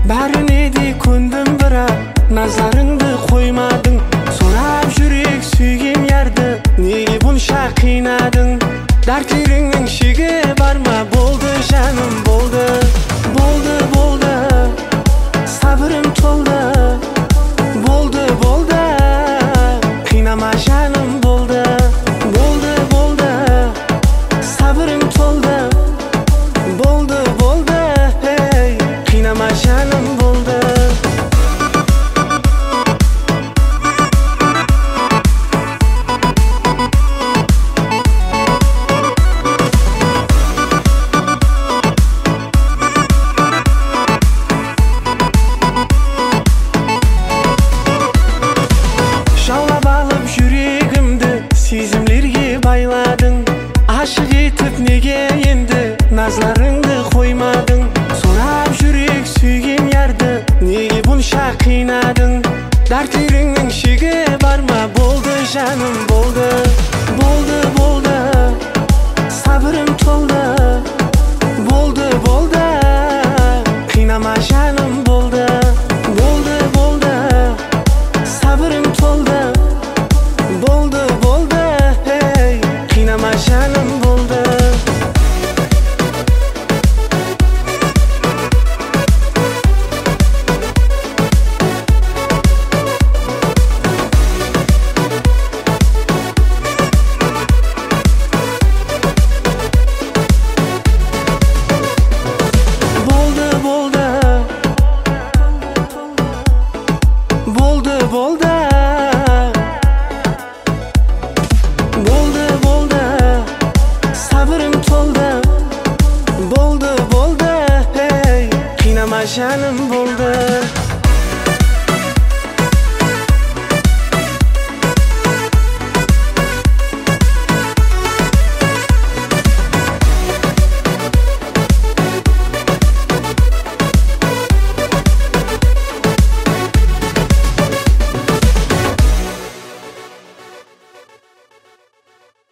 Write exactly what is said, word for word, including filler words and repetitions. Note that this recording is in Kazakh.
Bärine de көндім бірақ назарыңды қоймадың. Сұрап жүрек сүйген ерді неге бұнша қинадың? Дәрттеріңнің шегі бар ма? Болды жаным, болды. Болды, болды, сабырым толды. Болды, болды, қинама жаным, болды. Болды, болды, сабырым толды. Болды, болды, ей, қинама жаным, болды. Жаулап алып жүрегімді сезімлерге байладың. Ашық етіп неге енді назарыңды қоймадың? Сұрап жүрек сүйген ерді неге бұнша қинадың? Дәрттеріңнің шегі бар ма? Болды жаным, болды. Болды, болды, сабырым толды. Болды, болды, қинама жаным, болды. Болды, болды, сабырым толды. Болды, болды, ей, қинама жаным, болды. Болды, болды, болды, болды. Болды, болды, сабырым толды. Болды, болды, ей, қинама жаным, болды.